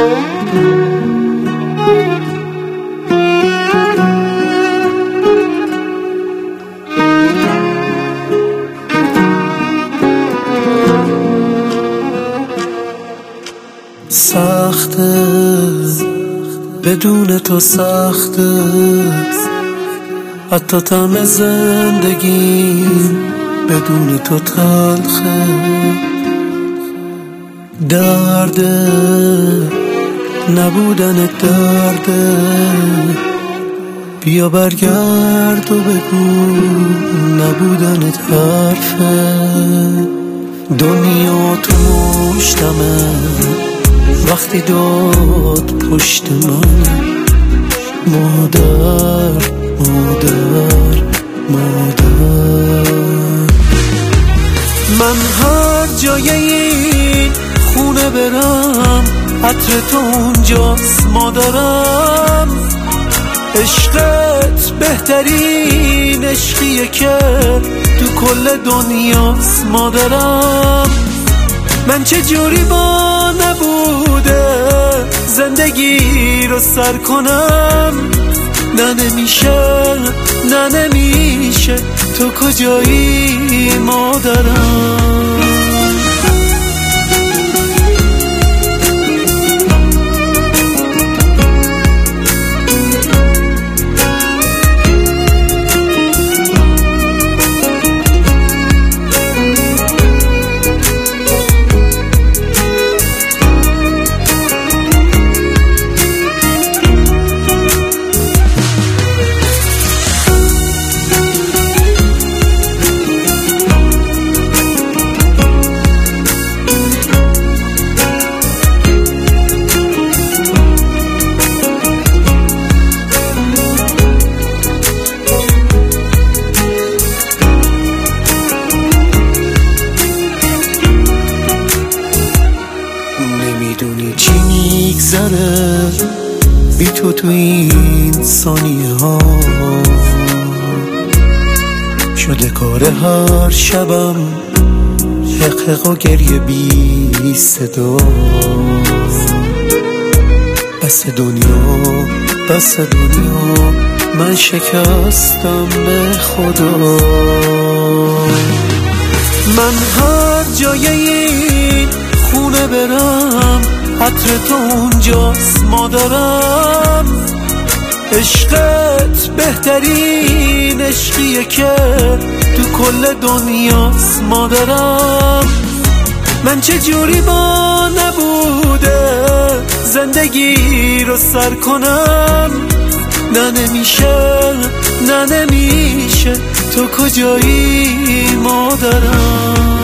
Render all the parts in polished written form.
سخته بدون تو، سخته حتی طعم زندگی بدون تو تلخه. درده نبودن درده، بیا برگرد و بگو نبودنت حرفه. دنیا تو مشتمه وقتی داد پشت من. مادر مادر مادر، من هر جای این خونه برم عطر تو اونجاست مادرم. عشقت بهترین عشقیه که تو کل دنیاست مادرم. من چه جوری با نبوده زندگی رو سر کنم. نه نمیشه، نه نمیشه، تو کجایی مادرم؟ نمیدونی چی میگذره بی تو این ثانیه ها. شده کار هر شبم حقق و گریه بی صدا. بس دنیا بس دنیا، من شکستم به خدا. من هر جای این خونه برم عطر تو اونجاست مادرم. عشقت بهترین عشقیه که تو کل دنیاست مادرم. من چه جوری با نبوده زندگی رو سر کنم. نه نمیشه، نه نمیشه، تو کجایی مادرم؟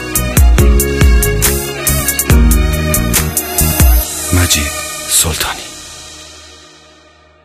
مجید سلطانی.